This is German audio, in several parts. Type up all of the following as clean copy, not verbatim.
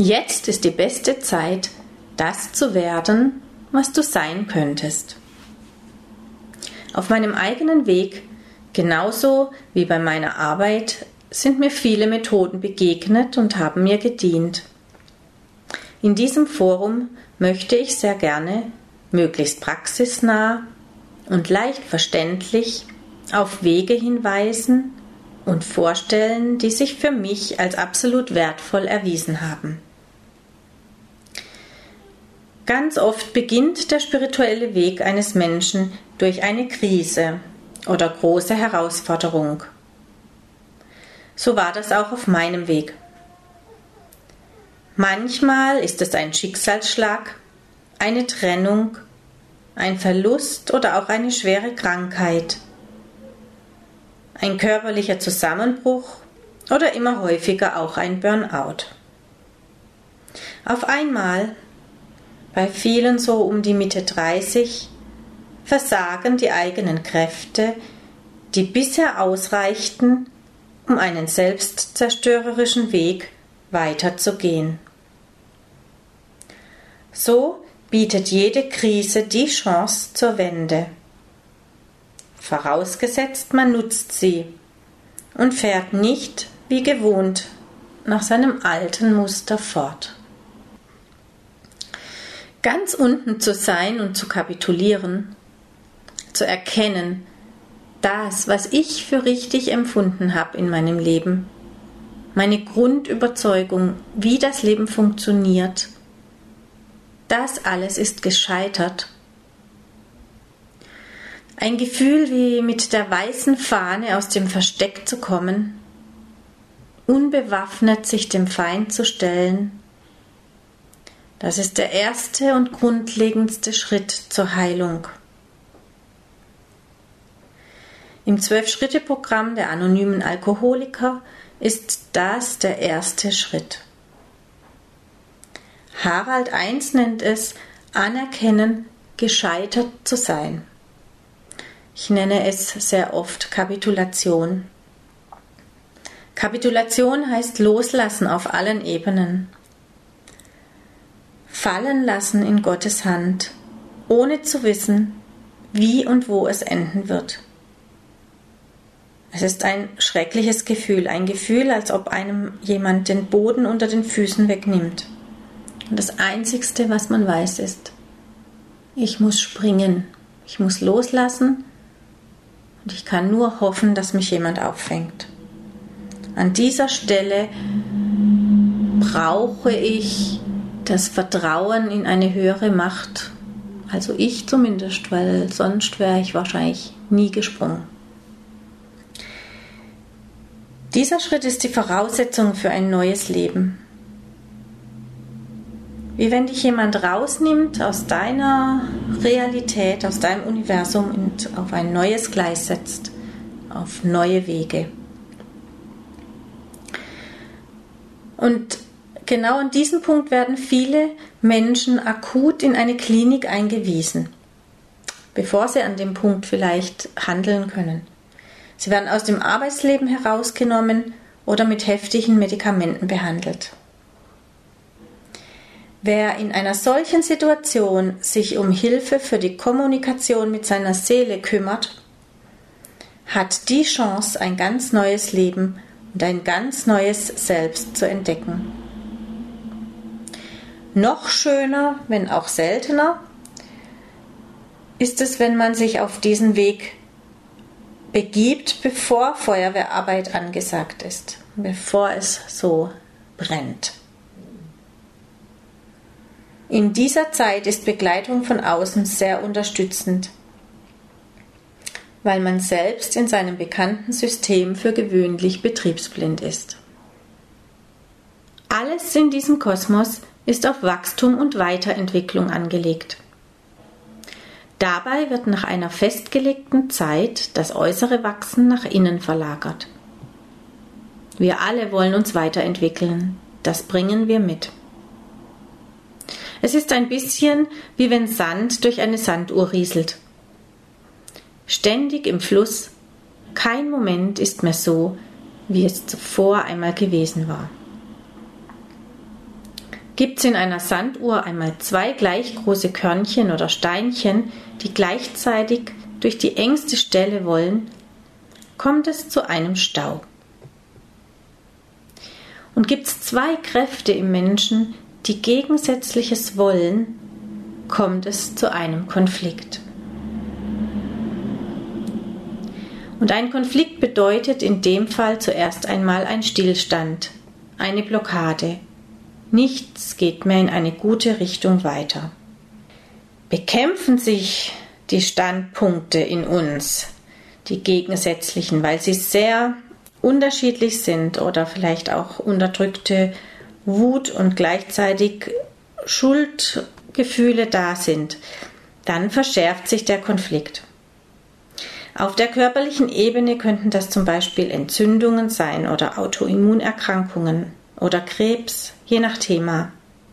Jetzt ist die beste Zeit, das zu werden, was du sein könntest. Auf meinem eigenen Weg, genauso wie bei meiner Arbeit, sind mir viele Methoden begegnet und haben mir gedient. In diesem Forum möchte ich sehr gerne, möglichst praxisnah und leicht verständlich, auf Wege hinweisen und vorstellen, die sich für mich als absolut wertvoll erwiesen haben. Ganz oft beginnt der spirituelle Weg eines Menschen durch eine Krise oder große Herausforderung. So war das auch auf meinem Weg. Manchmal ist es ein Schicksalsschlag, eine Trennung, ein Verlust oder auch eine schwere Krankheit, ein körperlicher Zusammenbruch oder immer häufiger auch ein Burnout. Auf einmal, bei vielen so um die Mitte 30, versagen die eigenen Kräfte, die bisher ausreichten, um einen selbstzerstörerischen Weg weiterzugehen. So bietet jede Krise die Chance zur Wende. Vorausgesetzt, man nutzt sie und fährt nicht, wie gewohnt, nach seinem alten Muster fort. Ganz unten zu sein und zu kapitulieren, zu erkennen, das, was ich für richtig empfunden habe in meinem Leben, meine Grundüberzeugung, wie das Leben funktioniert, das alles ist gescheitert. Ein Gefühl wie mit der weißen Fahne aus dem Versteck zu kommen, unbewaffnet sich dem Feind zu stellen, das ist der erste und grundlegendste Schritt zur Heilung. Im 12-Schritte-Programm der anonymen Alkoholiker ist das der erste Schritt. Harald I nennt es anerkennen, gescheitert zu sein. Ich nenne es sehr oft Kapitulation. Kapitulation heißt loslassen auf allen Ebenen. Fallen lassen in Gottes Hand, ohne zu wissen, wie und wo es enden wird. Es ist ein schreckliches Gefühl, ein Gefühl, als ob einem jemand den Boden unter den Füßen wegnimmt. Und das Einzigste, was man weiß, ist, ich muss springen, ich muss loslassen und ich kann nur hoffen, dass mich jemand auffängt. An dieser Stelle brauche ich das Vertrauen in eine höhere Macht, also ich zumindest, weil sonst wäre ich wahrscheinlich nie gesprungen. Dieser Schritt ist die Voraussetzung für ein neues Leben. Wie wenn dich jemand rausnimmt aus deiner Realität, aus deinem Universum und auf ein neues Gleis setzt, auf neue Wege. Und genau an diesem Punkt werden viele Menschen akut in eine Klinik eingewiesen, bevor sie an dem Punkt vielleicht handeln können. Sie werden aus dem Arbeitsleben herausgenommen oder mit heftigen Medikamenten behandelt. Wer in einer solchen Situation sich um Hilfe für die Kommunikation mit seiner Seele kümmert, hat die Chance, ein ganz neues Leben und ein ganz neues Selbst zu entdecken. Noch schöner, wenn auch seltener, ist es, wenn man sich auf diesen Weg begibt, bevor Feuerwehrarbeit angesagt ist, bevor es so brennt. In dieser Zeit ist Begleitung von außen sehr unterstützend, weil man selbst in seinem bekannten System für gewöhnlich betriebsblind ist. Alles in diesem Kosmos ist auf Wachstum und Weiterentwicklung angelegt. Dabei wird nach einer festgelegten Zeit das äußere Wachsen nach innen verlagert. Wir alle wollen uns weiterentwickeln, das bringen wir mit. Es ist ein bisschen wie wenn Sand durch eine Sanduhr rieselt. Ständig im Fluss, kein Moment ist mehr so, wie es zuvor einmal gewesen war. Gibt es in einer Sanduhr einmal 2 gleich große Körnchen oder Steinchen, die gleichzeitig durch die engste Stelle wollen, kommt es zu einem Stau. Und gibt es 2 Kräfte im Menschen, die Gegensätzliches wollen, kommt es zu einem Konflikt. Und ein Konflikt bedeutet in dem Fall zuerst einmal ein Stillstand, eine Blockade. Nichts geht mehr in eine gute Richtung weiter. Bekämpfen sich die Standpunkte in uns, die gegensätzlichen, weil sie sehr unterschiedlich sind oder vielleicht auch unterdrückte Wut und gleichzeitig Schuldgefühle da sind, dann verschärft sich der Konflikt. Auf der körperlichen Ebene könnten das zum Beispiel Entzündungen sein oder Autoimmunerkrankungen oder Krebs, je nach Thema.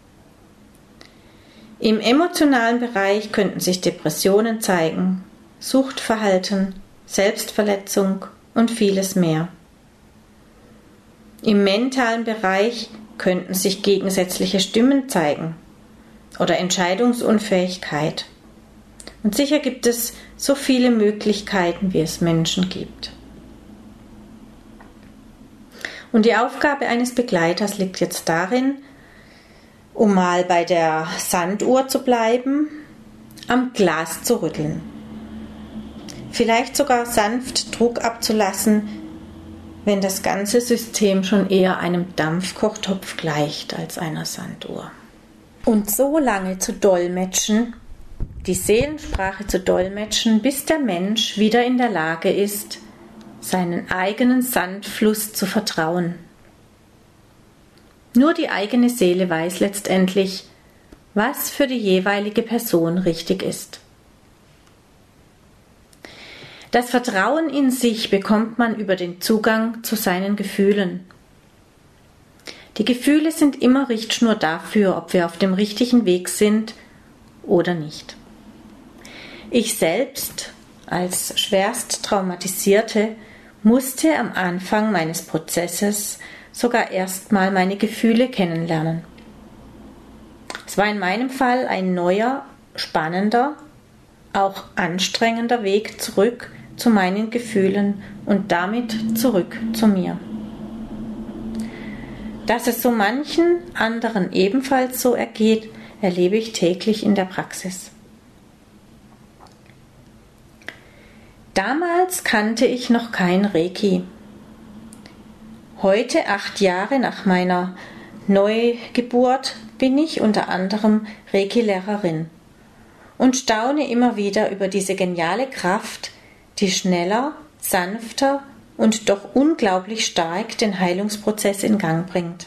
Im emotionalen Bereich könnten sich Depressionen zeigen, Suchtverhalten, Selbstverletzung und vieles mehr. Im mentalen Bereich könnten sich gegensätzliche Stimmen zeigen oder Entscheidungsunfähigkeit. Und sicher gibt es so viele Möglichkeiten, wie es Menschen gibt. Und die Aufgabe eines Begleiters liegt jetzt darin, um mal bei der Sanduhr zu bleiben, am Glas zu rütteln. Vielleicht sogar sanft Druck abzulassen, wenn das ganze System schon eher einem Dampfkochtopf gleicht als einer Sanduhr. Und so lange zu dolmetschen, die Seelensprache zu dolmetschen, bis der Mensch wieder in der Lage ist, seinen eigenen Sandfluss zu vertrauen. Nur die eigene Seele weiß letztendlich, was für die jeweilige Person richtig ist. Das Vertrauen in sich bekommt man über den Zugang zu seinen Gefühlen. Die Gefühle sind immer Richtschnur dafür, ob wir auf dem richtigen Weg sind oder nicht. Ich selbst, als schwerst Traumatisierte, musste am Anfang meines Prozesses sogar erstmal meine Gefühle kennenlernen. Es war in meinem Fall ein neuer, spannender, auch anstrengender Weg zurück zu meinen Gefühlen und damit zurück zu mir. Dass es so manchen anderen ebenfalls so ergeht, erlebe ich täglich in der Praxis. Damals kannte ich noch kein Reiki. Heute, 8 Jahre nach meiner Neugeburt, bin ich unter anderem Reiki-Lehrerin und staune immer wieder über diese geniale Kraft, die schneller, sanfter und doch unglaublich stark den Heilungsprozess in Gang bringt.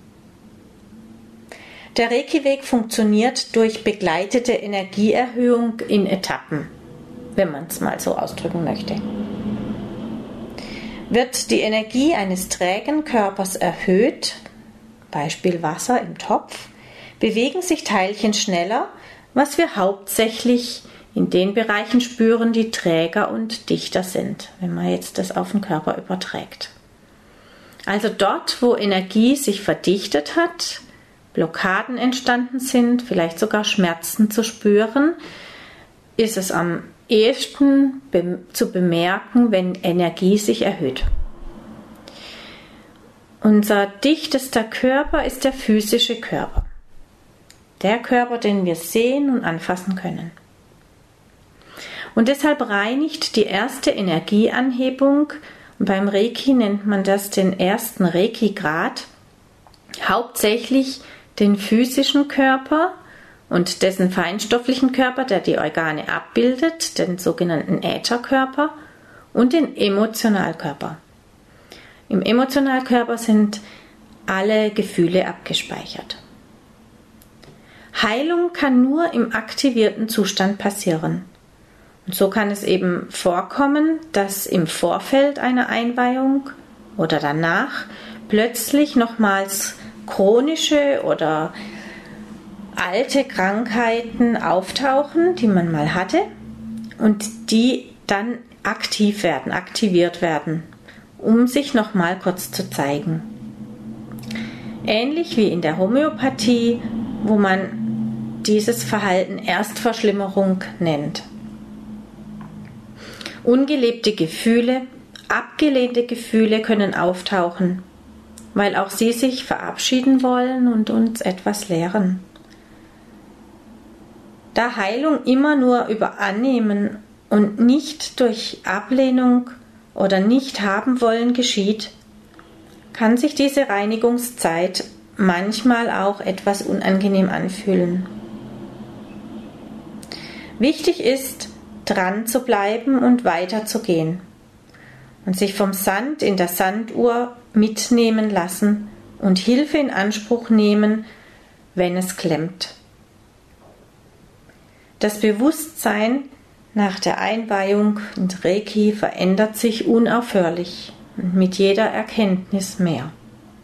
Der Reiki-Weg funktioniert durch begleitete Energieerhöhung in Etappen, wenn man es mal so ausdrücken möchte. Wird die Energie eines trägen Körpers erhöht, Beispiel Wasser im Topf, bewegen sich Teilchen schneller, was wir hauptsächlich in den Bereichen spüren, die träger und dichter sind, wenn man jetzt das auf den Körper überträgt. Also dort, wo Energie sich verdichtet hat, Blockaden entstanden sind, vielleicht sogar Schmerzen zu spüren, ist es am ehesten zu bemerken, wenn Energie sich erhöht. Unser dichtester Körper ist der physische Körper. Der Körper, den wir sehen und anfassen können. Und deshalb reinigt die erste Energieanhebung, und beim Reiki nennt man das den ersten Reiki-Grad, hauptsächlich den physischen Körper und dessen feinstofflichen Körper, der die Organe abbildet, den sogenannten Ätherkörper, und den Emotionalkörper. Im Emotionalkörper sind alle Gefühle abgespeichert. Heilung kann nur im aktivierten Zustand passieren. Und so kann es eben vorkommen, dass im Vorfeld einer Einweihung oder danach plötzlich nochmals chronische oder alte Krankheiten auftauchen, die man mal hatte und die dann aktiviert werden, um sich nochmal kurz zu zeigen. Ähnlich wie in der Homöopathie, wo man dieses Verhalten Erstverschlimmerung nennt. Ungelebte Gefühle, abgelehnte Gefühle können auftauchen, weil auch sie sich verabschieden wollen und uns etwas lehren. Da Heilung immer nur über Annehmen und nicht durch Ablehnung oder Nicht-Haben-Wollen geschieht, kann sich diese Reinigungszeit manchmal auch etwas unangenehm anfühlen. Wichtig ist, dran zu bleiben und weiterzugehen und sich vom Sand in der Sanduhr mitnehmen lassen und Hilfe in Anspruch nehmen, wenn es klemmt. Das Bewusstsein nach der Einweihung in Reiki verändert sich unaufhörlich und mit jeder Erkenntnis mehr.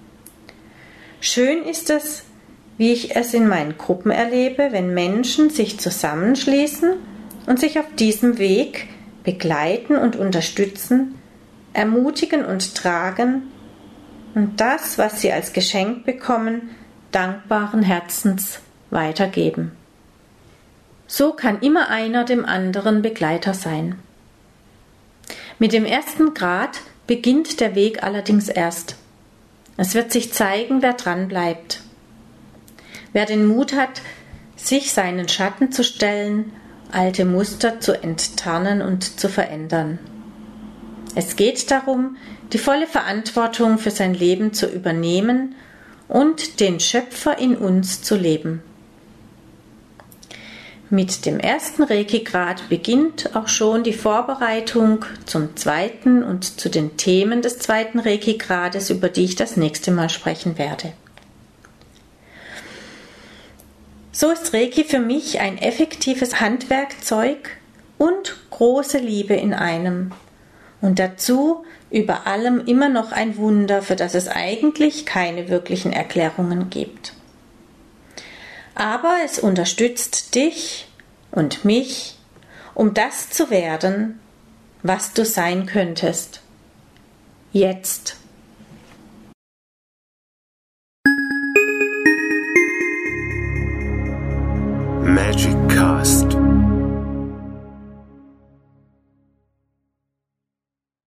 Schön ist es, wie ich es in meinen Gruppen erlebe, wenn Menschen sich zusammenschließen und sich auf diesem Weg begleiten und unterstützen, ermutigen und tragen und das, was sie als Geschenk bekommen, dankbaren Herzens weitergeben. So kann immer einer dem anderen Begleiter sein. Mit dem 1. Grad beginnt der Weg allerdings erst. Es wird sich zeigen, wer dran bleibt. Wer den Mut hat, sich seinen Schatten zu stellen, alte Muster zu enttarnen und zu verändern. Es geht darum, die volle Verantwortung für sein Leben zu übernehmen und den Schöpfer in uns zu leben. Mit dem 1. Reiki-Grad beginnt auch schon die Vorbereitung zum 2. und zu den Themen des 2. Reiki-Grades, über die ich das nächste Mal sprechen werde. So ist Reiki für mich ein effektives Handwerkzeug und große Liebe in einem. Und dazu über allem immer noch ein Wunder, für das es eigentlich keine wirklichen Erklärungen gibt. Aber es unterstützt dich und mich, um das zu werden, was du sein könntest. Jetzt.